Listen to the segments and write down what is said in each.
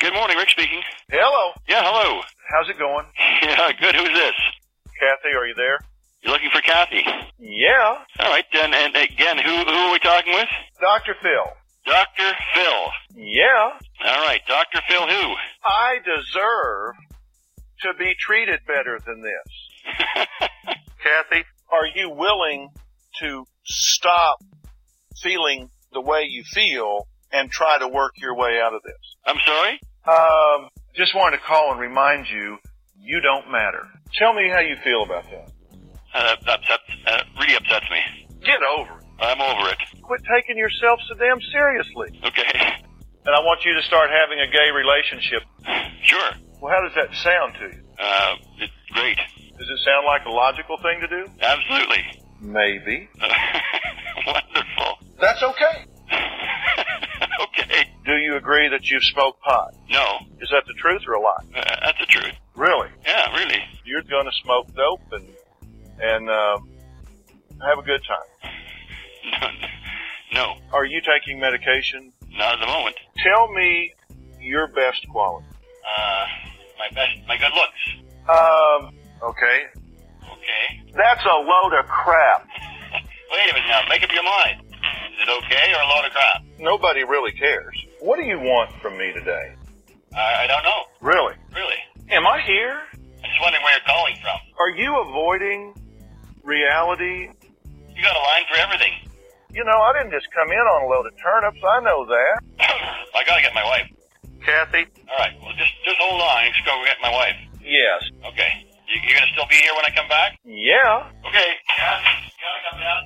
Good morning, Rick speaking. Hello. Yeah, hello. How's it going? Yeah, good. Who's this? Kathy, are you there? You're looking for Kathy. Yeah. All right, and again, who are we talking with? Dr. Phil. Dr. Phil. Yeah. All right, Dr. Phil who? I deserve to be treated better than this. Kathy, are you willing to stop feeling the way you feel and try to work your way out of this? I'm sorry? Just wanted to call and remind you, you don't matter. Tell me how you feel about that. Really upsets me. Get over it. I'm over it. Quit taking yourself so damn seriously. Okay. And I want you to start having a gay relationship. Sure. Well, how does that sound to you? It's great. Does it sound like a logical thing to do? Absolutely. Maybe. Wonderful. That's okay. Okay. Do you agree that you've smoked pot? No. Is that the truth or a lie? That's the truth. Really? Yeah, really. You're going to smoke dope and have a good time. No. Are you taking medication? Not at the moment. Tell me your best quality. My good looks. Okay. Okay. That's a load of crap. Wait a minute now. Make up your mind. Is it okay or a load of crap? Nobody really cares. What do you want from me today? I don't know. Really? Really. Am I here? I'm just wondering where you're calling from. Are you avoiding reality? You got a line for everything. You know, I didn't just come in on a load of turnips. I know that. I gotta get my wife. Kathy? All right. Well, just hold on. I'm just gonna go get my wife. Yes. Okay. You gonna still be here when I come back? Yeah. Okay. Kathy, gotta come down.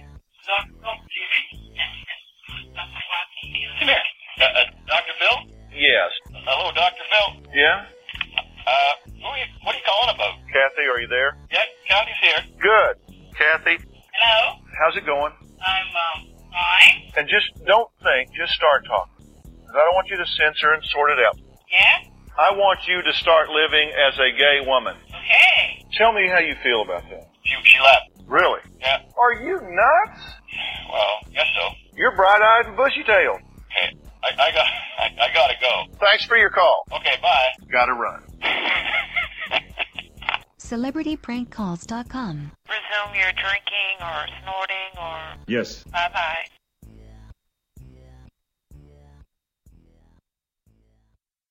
Come here. Dr. Phil? Yes. Hello, Dr. Phil. Yeah? What are you calling about? Kathy, are you there? Yeah, Kathy's here. Good. Kathy? Hello? How's it going? I'm, fine. And just don't think, just start talking. 'Cause I don't want you to censor and sort it out. Yeah? I want you to start living as a gay woman. Okay. Tell me how you feel about that. She left. Really? Yeah. Are you nuts? Well, guess so. You're bright-eyed and bushy-tailed. Okay. I gotta go. Thanks for your call. Okay, bye. Gotta run. CelebrityPrankCalls.com. Presume you're drinking or snorting or... Yes. Bye-bye.